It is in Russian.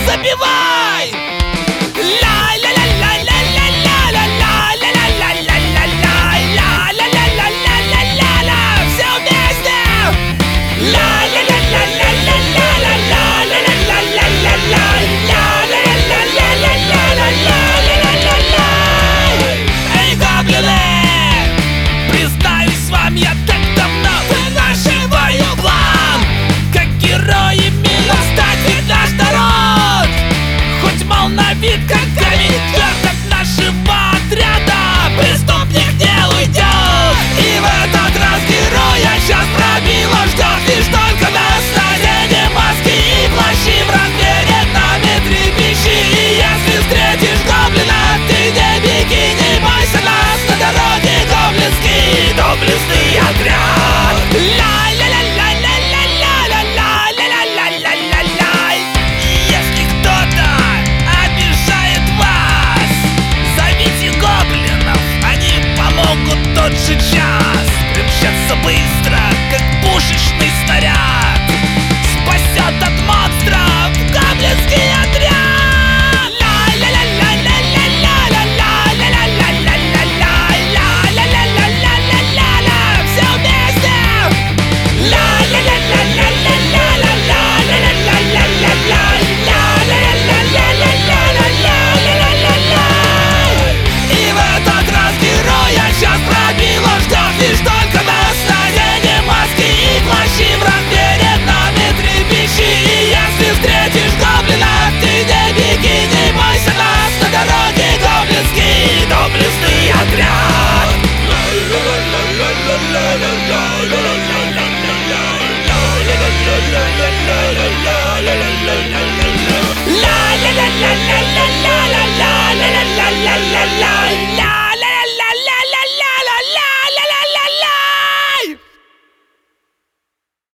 Забивай! Все вместе! Эй, гоблины! Признаюсь вам, я так давно вынашиваю план, как героями стать ведь наш народ. Хоть мол на вид как камень тверд от нашего отряда, преступник не уйдет. И в этот раз героя сейчас пробило, ждет лишь только нас. Наденем маски и плащи в размере на метре пищи. И если встретишь гоблина, ты не беги, не бойся нас. На дороге гоблинский доблестный отряд. Если кто-то обижает вас, зовите гоблинов, они помогут тот же час. Примчатся быстро, как пушечный снаряд, спасет от монстров гоблинский отряд. Все вместе! И в этот раз героя сейчас пробило, ждет лишь только нас. Наденем маски и плащи в размере на метре пищи. И если встретишь гоблина, ты не беги, не бойся нас. На дороге гоблинский доблестный отряд. La la la la la la la la la la la la la la.